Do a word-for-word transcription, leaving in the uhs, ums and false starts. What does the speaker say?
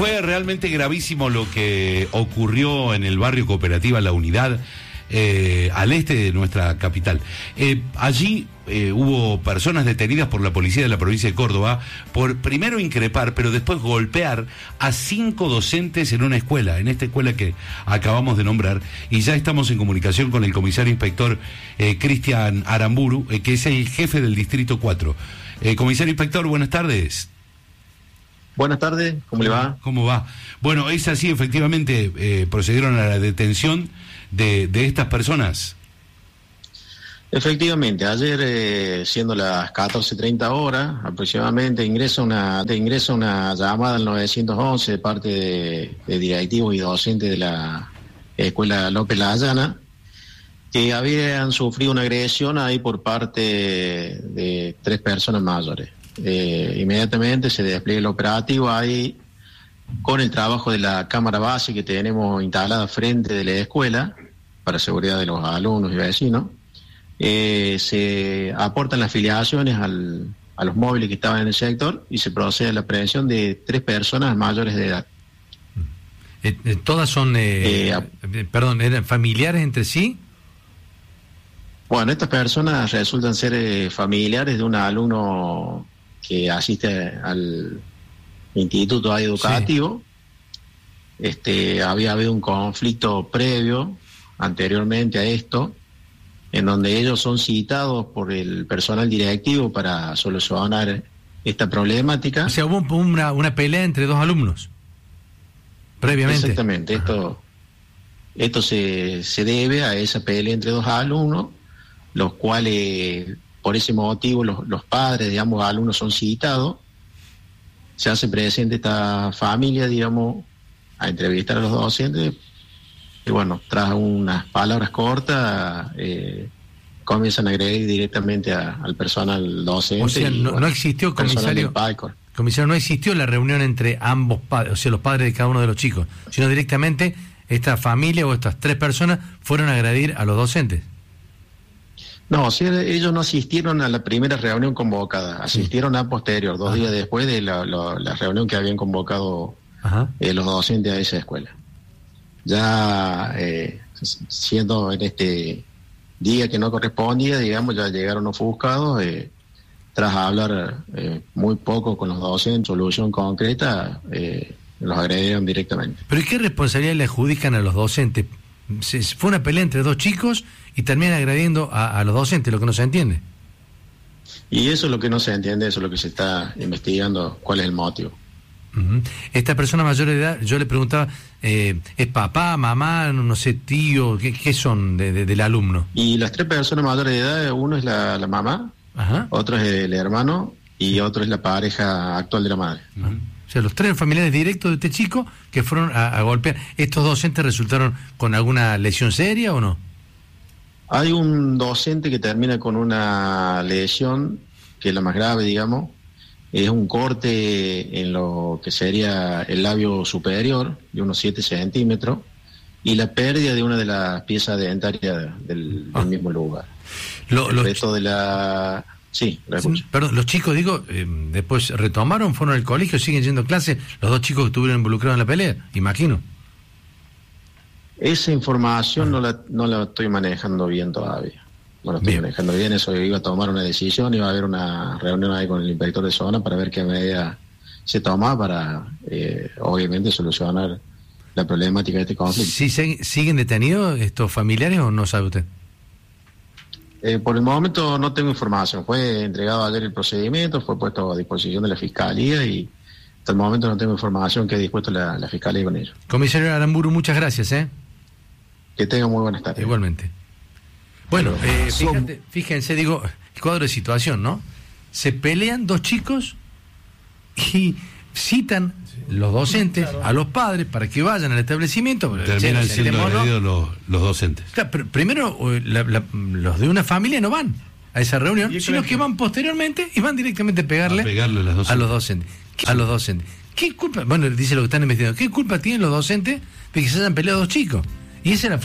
fue realmente gravísimo lo que ocurrió en el barrio Cooperativa La Unidad, eh, al este de nuestra capital. Eh, allí eh, hubo personas detenidas por la policía de la provincia de Córdoba por primero increpar, pero después golpear a cinco docentes en una escuela, en esta escuela que acabamos de nombrar, y ya estamos en comunicación con el comisario inspector eh, Cristian Aramburu, eh, que es el jefe del Distrito cuatro. Eh, comisario inspector, buenas tardes. Buenas tardes, ¿cómo le va? ¿Cómo va? Bueno, es así, efectivamente, eh, procedieron a la detención de, de estas personas. Efectivamente, ayer, eh, siendo las catorce treinta horas aproximadamente, ingresa una, ingresa una llamada al nueve once de parte de, de directivos y docentes de la Escuela López Layana, que habían sufrido una agresión ahí por parte de tres personas mayores. Eh, inmediatamente se despliega el operativo ahí con el trabajo de la cámara base que tenemos instalada frente de la escuela para seguridad de los alumnos y vecinos. Eh, se aportan las afiliaciones al, a los móviles que estaban en el sector y se procede a la aprehensión de tres personas mayores de edad. Eh, eh, ¿Todas son, eh, eh, perdón, eran familiares entre sí? Bueno, estas personas resultan ser eh, familiares de un alumno que asiste al instituto educativo. Sí. Este, había habido un conflicto previo anteriormente a esto, en donde ellos son citados por el personal directivo para solucionar esta problemática. O sea, hubo una, una pelea entre dos alumnos, previamente. Exactamente, esto, esto se, se debe a esa pelea entre dos alumnos, los cuales, por ese motivo, los, los padres de ambos alumnos son citados. Se hace presente esta familia, digamos, a entrevistar a los docentes, y bueno, tras unas palabras cortas, eh, comienzan a agredir directamente a, al personal docente. O sea, y, no, bueno, no existió, comisario, comisario, no existió la reunión entre ambos padres, o sea, los padres de cada uno de los chicos, sino directamente esta familia o estas tres personas fueron a agredir a los docentes. No, o sea, ellos no asistieron a la primera reunión convocada, asistieron sí. a posterior, dos Ajá. días después de la, la, la reunión que habían convocado eh, los docentes a esa escuela. Ya eh, siendo en este día que no correspondía, digamos, ya llegaron ofuscados, eh, tras hablar eh, muy poco con los docentes, solución concreta, eh, los agredieron directamente. ¿Pero qué responsabilidad le adjudican a los docentes? Se, fue una pelea entre dos chicos y terminan agrediendo a, a los docentes, lo que no se entiende. Y eso es lo que no se entiende, eso es lo que se está investigando, cuál es el motivo. Uh-huh. Esta persona mayor de edad, yo le preguntaba, eh, ¿es papá, mamá, no sé, tío? ¿Qué, qué son de, de, del alumno? Y las tres personas mayores de edad, uno es la, la mamá, Ajá. otro es el hermano y otro es la pareja actual de la madre. Uh-huh. O sea, los tres familiares directos de este chico que fueron a, a golpear. ¿Estos docentes resultaron con alguna lesión seria o no? Hay un docente que termina con una lesión, que es la más grave, digamos. Es un corte en lo que sería el labio superior, de unos siete centímetros, y la pérdida de una de las piezas dentarias del, ah. del mismo lugar. Lo, el los resto de la... Sí, perdón, los chicos, digo, eh, después retomaron, fueron al colegio, siguen yendo a clase, los dos chicos que estuvieron involucrados en la pelea, imagino. Esa información no la, no la estoy manejando bien todavía. No la estoy bien. manejando bien, eso iba a tomar una decisión, iba a haber una reunión ahí con el inspector de zona para ver qué medida se toma para, eh, obviamente, solucionar la problemática de este conflicto. ¿Sí, ¿Siguen detenidos estos familiares o no sabe usted? Eh, por el momento no tengo información. Fue entregado ayer el procedimiento, fue puesto a disposición de la Fiscalía y hasta el momento no tengo información que ha dispuesto la, la Fiscalía con ello. Comisario Aramburu, muchas gracias. ¿eh? Que tenga muy buenas tardes. Igualmente. Bueno, eh, fíjate, fíjense, digo, el cuadro de situación, ¿no? Se pelean dos chicos y citan los docentes a los padres para que vayan al establecimiento. Terminan siendo agredidos los, los docentes. Claro, pero primero la, la, los de una familia no van a esa reunión, sino que van posteriormente y van directamente a pegarle a, pegarle a, los, docentes. a los docentes. A los docentes. ¿Qué culpa? Bueno, dice lo que están investigando. ¿Qué culpa tienen los docentes de que se hayan peleado dos chicos? Y esa era